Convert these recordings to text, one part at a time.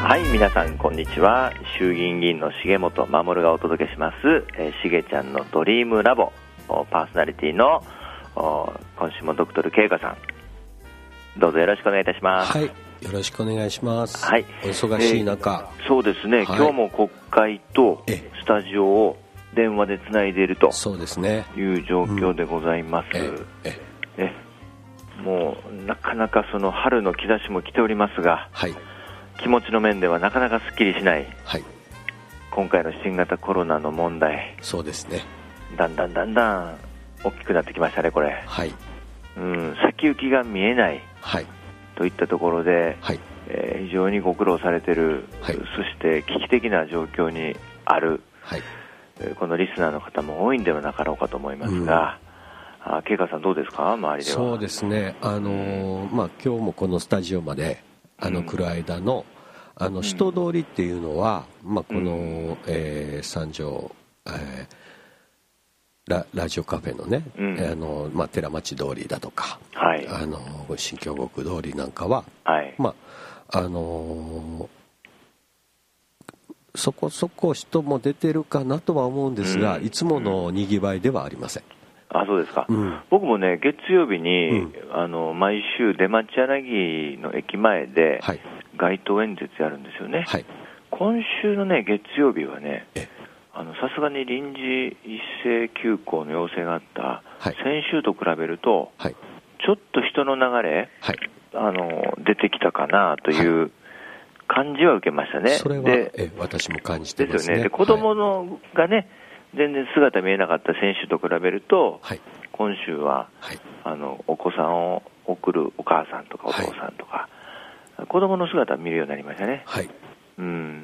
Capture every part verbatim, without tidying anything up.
はい、皆さんこんにちは。衆議院議員の重本守がお届けします、えー、しげちゃんのドリームラボパーソナリティの今週もドクトルケイカさん、どうぞよろしくお願いいたします。 はい、よろしくお願いします。 はい、 お忙しい中、 えー、そうですね、はい、今日も国会とスタジオを電話でつないでいるとそうですねいう状況でございます。 うん、えええもうなかなかその春の兆しも来ておりますが、はい、気持ちの面ではなかなかすっきりしない、はい、今回の新型コロナの問題、 そうですね、 だんだんだんだん大きくなってきましたね、これ。 はい、 うん、先行きが見えない、はい、といったところで、はい、えー、非常にご苦労されている、はい、そして危機的な状況にある、はい、えー、このリスナーの方も多いんではなかろうかと思いますが、うん、あ、ケイカさんどうですか、周りでは。 そうですね、あのーまあ、今日もこのスタジオまであの来る間の、うん、あの人通りっていうのは、まあ、この、うん、えー、三条、えーラ, ラジオカフェのね、うん、あのまあ、寺町通りだとか、はい、あの新京極通りなんかは、はい、まああのー、そこそこ人も出てるかなとは思うんですが、うん、いつものにぎわいではありません。 あ、そうですか、うん、僕もね月曜日に、うん、あの毎週出町柳の駅前で街頭演説やるんですよね、はい、今週のね月曜日はね、さすがに臨時一斉休校の要請があった、はい、先週と比べると、はい、ちょっと人の流れ、はい、あの出てきたかなという感じは受けましたね。 それはでえ私も感じてますね。 ですよね。で子供の、はい、がね全然姿見えなかった先週と比べると、はい、今週は、はい、あのお子さんを送るお母さんとかお父さんとか、はい、子供の姿を見るようになりましたね、はい、うん、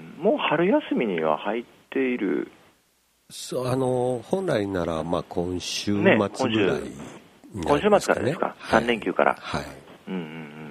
もう春休みには入っている。 そうあの本来なら、まあ、今週末ぐらい、ね、今週、 今週末からですか、はい、さん連休から、はい、うんうんうん、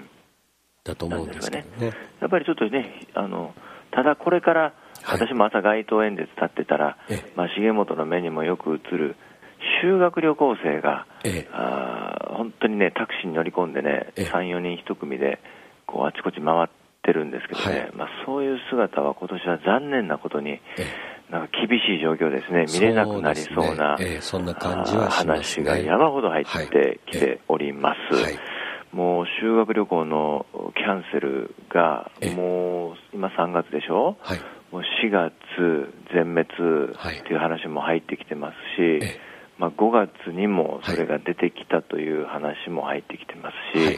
だと思うんですけどね。 やっぱりちょっとね、あのただこれから、はい、私も朝街頭演説立ってたら、まあ、重本の目にもよく映る修学旅行生が、ええ、あ本当にねタクシーに乗り込んでね、さん、よにん一組でこうあちこち回ってるんですけどね、はい、まあ、そういう姿は今年は残念なことに、ええ、なんか厳しい状況ですね。見れなくなりそうな、 そうですね、えー、そんな感じはしますね。 話が山ほど入ってきております、はい、えー、もう修学旅行のキャンセルがもう今さんがつでしょ、はい、もうしがつ全滅という話も入ってきてますし、えーまあ、ごがつにもそれが出てきたという話も入ってきてますし、はい、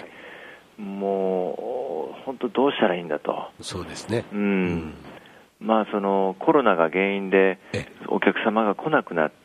もう本当どうしたらいいんだと。 そうですね、 うん、うんまあ、そのコロナが原因でお客様が来なくなって、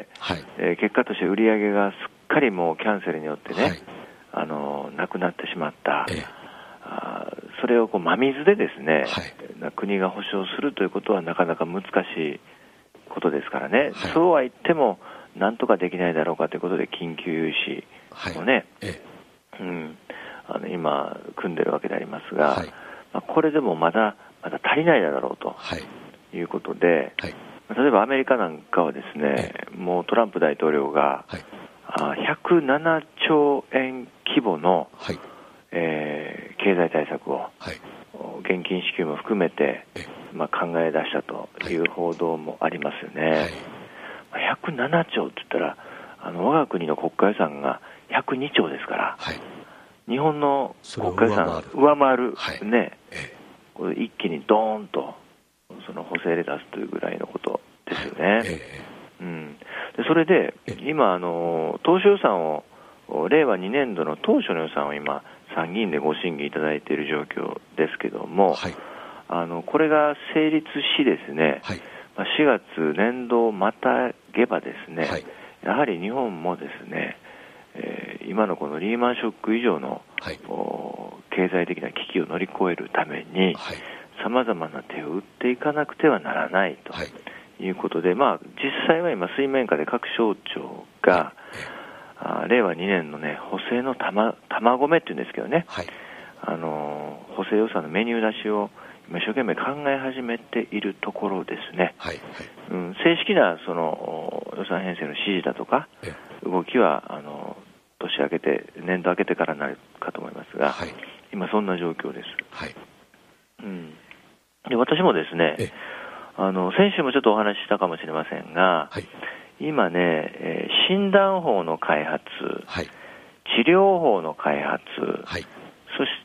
はいえー、結果として売り上げがすっかりもうキャンセルによってね、はい、あのなくなってしまった、えあそれをこう真水でですね、はい、国が保証するということはなかなか難しいことですからね、はい、そうは言ってもなんとかできないだろうかということで緊急融資をね、はいえうん、あの今組んでるわけでありますが、はいまあ、これでもまだまだ足りないだろうということで、はいはい、例えばアメリカなんかはですね、もうトランプ大統領が、はい、ひゃくななちょうえん規模の、はいえー、経済対策を、はい、現金支給も含めて、まあ、考え出したという報道もありますよね、はい、ひゃくななちょうって言ったらあの我が国の国家予算がひゃくにちょうですから、はい、日本の国家予算を上回る、はい、ね、えーこれ一気にドーンとその補正で出すというぐらいのことですよね、はいえーうん、でそれで今あの当初予算をれいわにねんどの当初の予算を今参議院でご審議いただいている状況ですけども、はい、あのこれが成立しですね、はいまあ、しがつ年度をまたげばですね、はい、やはり日本もですね、えー、今のこのリーマンショック以上の、はい、経済的な危機を乗り越えるためにさまざまな手を打っていかなくてはならないということで、まあ、実際は今水面下で各省庁が、はい、あれいわにねんの、ね、補正の玉ごめっていうんですけどね、はい、あの補正予算のメニュー出しを今一生懸命考え始めているところですね、はいはいうん、正式なその予算編成の指示だとか動きはあの年明けて年度明けてからなるかと思いますが、はい、今そんな状況です、はいうん、 で私もですね、あの先週もちょっとお話ししたかもしれませんが、はい、今ね、えー、診断法の開発、はい、治療法の開発、はい、そして、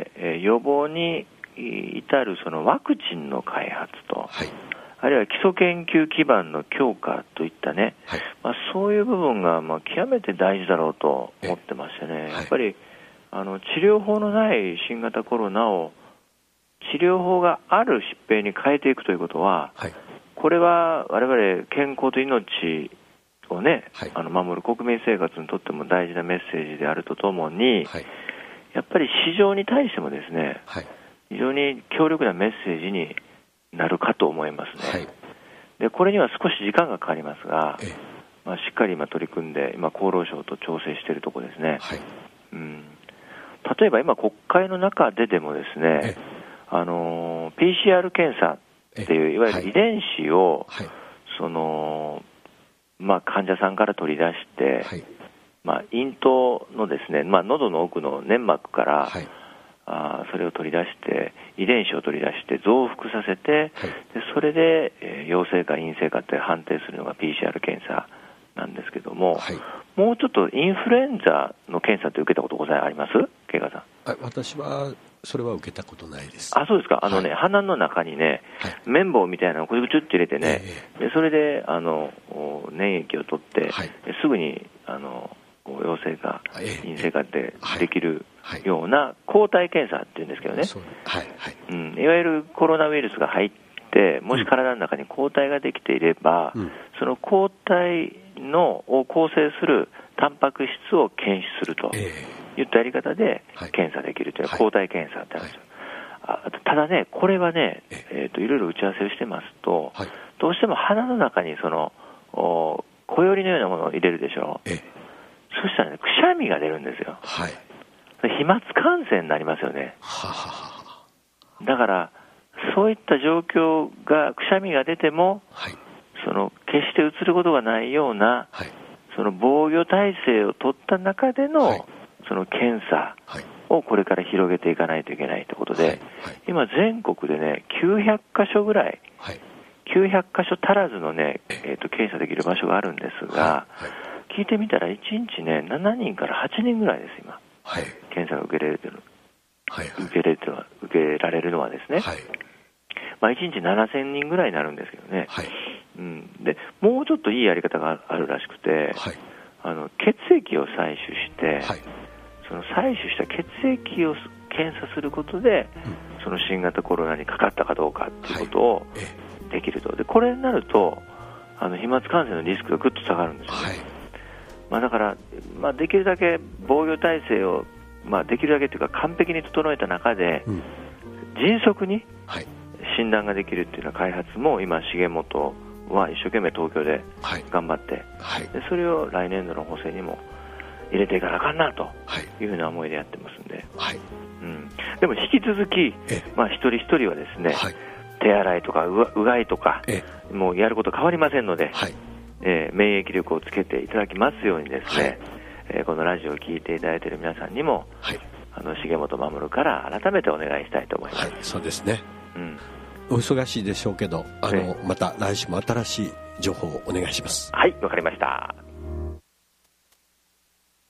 えー、予防に至るそのワクチンの開発と、はい、あるいは基礎研究基盤の強化といったね、はい、まあ、そういう部分がまあ極めて大事だろうと思ってましてね、やっぱりあの治療法のない新型コロナを治療法がある疾病に変えていくということは、はい、これは我々健康と命をね、はい、あの守る国民生活にとっても大事なメッセージであるとともに、はい、やっぱり市場に対してもですね、はい、非常に強力なメッセージになるかと思いますね、はい、でこれには少し時間がかかりますが、ええ、まあ、しっかり今取り組んで今厚労省と調整しているところですね、はい、うん、例えば今国会の中ででもですね、ええ、あの ピーシーアール 検査っていういわゆる遺伝子を、はいはい、そのまあ、患者さんから取り出して、はい、まあ、咽頭のですね、まあ、喉の奥の粘膜から、はい、あそれを取り出して遺伝子を取り出して増幅させて、はい、でそれで、えー、陽性か陰性かって判定するのが ピーシーアール 検査なんですけども、はい、もうちょっとインフルエンザの検査って受けたことございあります？慶賀さん。 あ、私はそれは受けたことないです。 あ、そうですか。あのね、はい、鼻の中にね、はい、綿棒みたいなのをくちゅくちゅって入れてね、えー、でそれであの粘液を取って、はい、すぐにあの陽性か陰性かってできるような抗体検査っていうんですけどね、はいはい、うん、いわゆるコロナウイルスが入ってもし体の中に抗体ができていれば、うん、その抗体のを構成するタンパク質を検出するといったやり方で検査できるというのは抗体検査ってあるんですよ。はいはい、ただね、これはね、えーと、いろいろ打ち合わせをしてますと、はい、どうしても鼻の中にその小よりのようなものを入れるでしょう。えそしたらね、くしゃみが出るんですよ。はい、飛沫感染になりますよね。はははだからそういった状況がくしゃみが出ても、はい、その決してうつることがないような、はい、その防御体制を取った中での、はい、その検査をこれから広げていかないといけないということで、はいはい、今全国でねきゅうひゃっかしょぐらい、はい、きゅうひゃっかしょ足らずのね、えーと、検査できる場所があるんですが、はいはい、聞いてみたらいちにちねしちにんからはちにんぐらいです今、はい、検査が受けられてる、はいはい、受けられてる受けられるのはですね、はい、まあ、いちにちななせんにんぐらいになるんですけどね、はい、うん、でもうちょっといいやり方があるらしくて、はい、あの血液を採取して、はい、その採取した血液を検査することで、うん、その新型コロナにかかったかどうかっていうことをできると。でこれになるとあの飛沫感染のリスクがぐっと下がるんですよね、はい、まあ、だから、まあ、できるだけ防御体制を、まあ、できるだけというか完璧に整えた中で、うん、迅速に診断ができるっていうような開発も今重本は一生懸命東京で頑張って、はいはい、でそれを来年度の補正にも入れていかなあかんなというふうな思いでやってますんで、はい、うん、でも引き続き、まあ、一人一人はですね、はい、手洗いとかうが、うがいとかもうやること変わりませんので、はい、えー、免疫力をつけていただきますようにですね、はい、えー、このラジオを聞いていただいている皆さんにも、はい、あの重本守から改めてお願いしたいと思います。 はい、そうですね、うん、お忙しいでしょうけどあの、また来週も新しい情報をお願いします。 はい、わかりました。